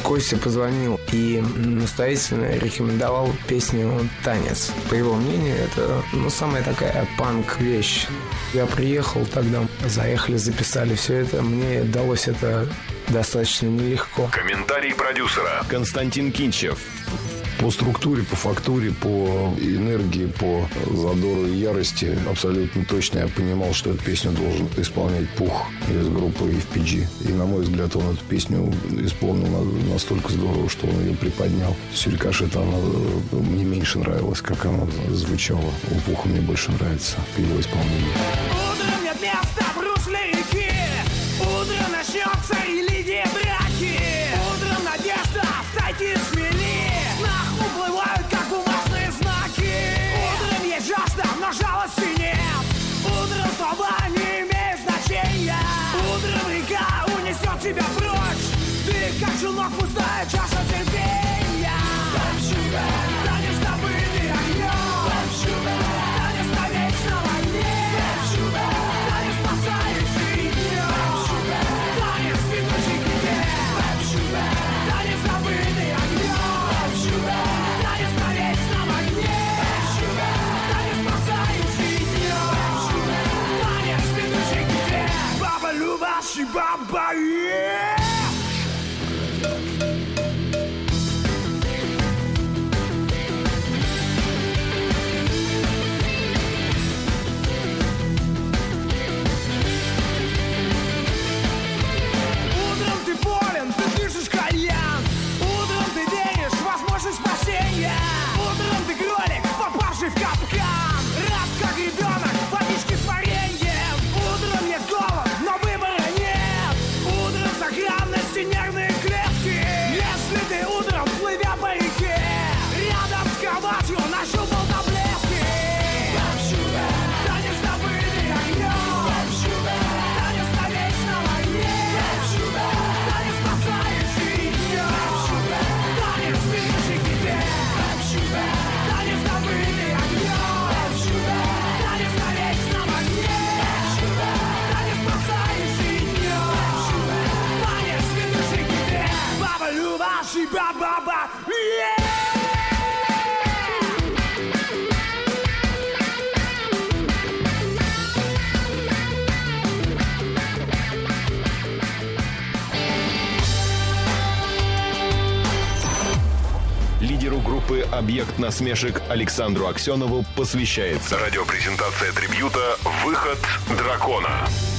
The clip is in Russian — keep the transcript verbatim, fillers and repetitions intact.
Костя позвонил и настоятельно рекомендовал песню «Танец». По его мнению, это ну, самая такая панк-вещь. Я приехал тогда, заехали, записали все это. Мне далось это достаточно нелегко. Комментарий продюсера Константин Кинчев. По структуре, по фактуре, по энергии, по задору и ярости абсолютно точно я понимал, что эту песню должен исполнять Пух из группы эф пи джи. И, на мой взгляд, он эту песню исполнил настолько здорово, что он ее приподнял. Рикошет, она мне меньше нравилась, как она звучала. У Пуха мне больше нравится его исполнение. Утром нет места в русле реки. Утром начнется религия драки. Утром надежда сойти с мели. Уплывают, как бумажные знаки. Утром есть жажда, но жалости нет. Утром слова не имеют значения. Утром река унесет тебя прочь. Ты, как челнок, пустая чаша терпения. Танец забытый огнем. Танец на вечном огне. Танец спасающий днем. Танец ведущий к тебе. Танец забытый огнем. Танец на вечном огне. Танец спасающий днем. Танец ведущий к тебе. Баба Любаши, баба е. Утром ты болен, ты дышишь кальян. Утром ты веришь в возможность спасения. Утром ты кролик, попавший в капкан. Рад, как ребенок, водички с вареньем. Утром нет голод, но выбора нет. Утром сохранности нервные клетки. Если ты утром, плывя по реке, рядом с кроватью нащупал таблетки. Танец забытый огнем. Танец на вечном огне. Танец спасающий днем. Танец ведущий к тебе. Танец забытый огнем. Танец на вечном огне. Танец спасающий днем. Танец ведущий к тебе. Баба Любаши, ба-ба-ба. Лидеру группы «Объект насмешек» Александру Аксенову посвящается радиопрезентация трибьюта «Выход дракона».